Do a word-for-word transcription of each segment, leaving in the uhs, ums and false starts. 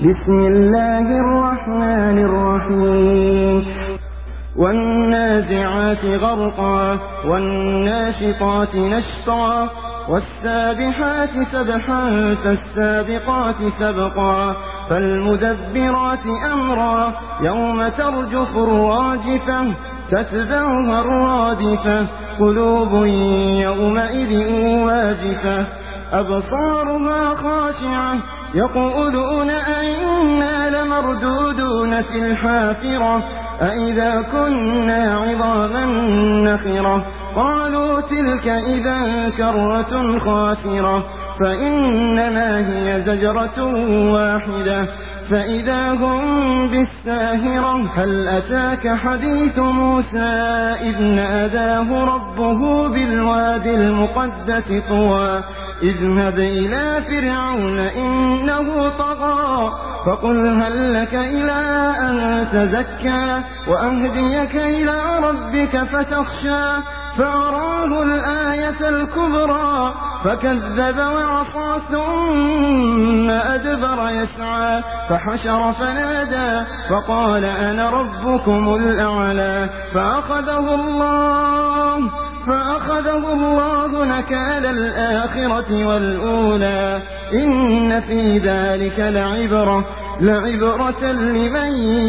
بسم الله الرحمن الرحيم والنازعات غرقا والناشطات نشطا والسابحات سبحا فالسابقات سبقا فالمدبرات أمرا يوم ترجف الراجفة تتبعها الرادفة قلوب يومئذ واجفة أبصارها خاشعة يقولون أئنا لمردودون في الحافرة أئذا كنا عظاما نخرة قالوا تلك إذا كرة خاسرة فإنما هي زجرة واحدة فإذا هم بالساهرة هل أتاك حديث موسى إذ ناداه ربه بالواد المقدس طوى اذهب إلى فرعون إنه طغى فقل هل لك إلى أن تزكى وأهديك إلى ربك فتخشى فأراه الآية الكبرى فكذب وعصى ثم أدبر يسعى فحشر فنادى فقال أنا ربكم الأعلى فأخذه الله فأخذه الله نكال الآخرة والأولى إن في ذلك لعبرة لعبرة لمن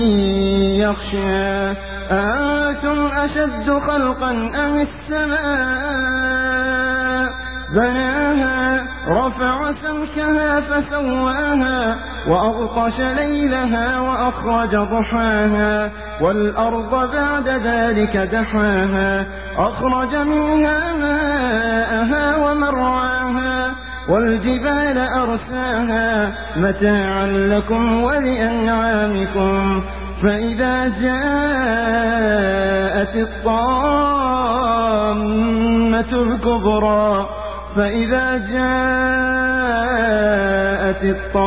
يخشى أنتم أشد خلقا أم السماء بناها رفع سمكها فسواها وأغطش ليلها وأخرج ضحاها والأرض بعد ذلك دحاها أخرج منها ماءها ومرعاها والجبال أرساها متاعا لكم ولأنعامكم فإذا جاءت الطامة الكبرى فإذا جاءت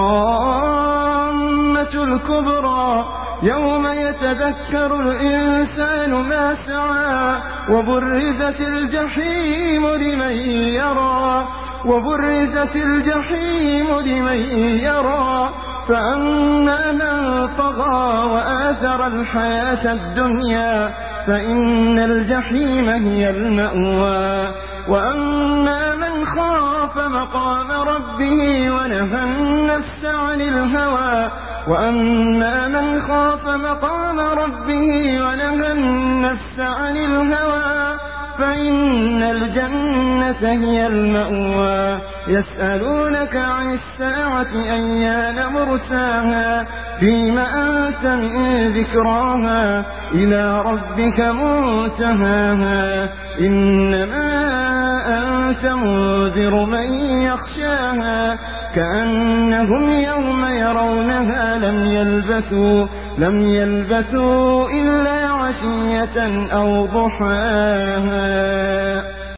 الطامة الكبرى يوم يتذكر الإنسان ما سعى وبرزت الجحيم لمن يرى وبرزت الجحيم لمن يرى فأما من طغى وآثر الحياة الدنيا فإن الجحيم هي المأوى وأما من خاف مقام ربه ونهى النفس عن الهوى وأما من خاف مقام ربه ونهى النفس عن الهوى فإن الجنة هي المأوى يسألونك عن الساعة أيان مرساها فيما أنت من ذكراها إلى ربك منتهاها إنما أنت منذر من يخشاها كأنهم يوم يرونها لم يلبثوا لم يلبثوا إلا عشية أو ضحاها.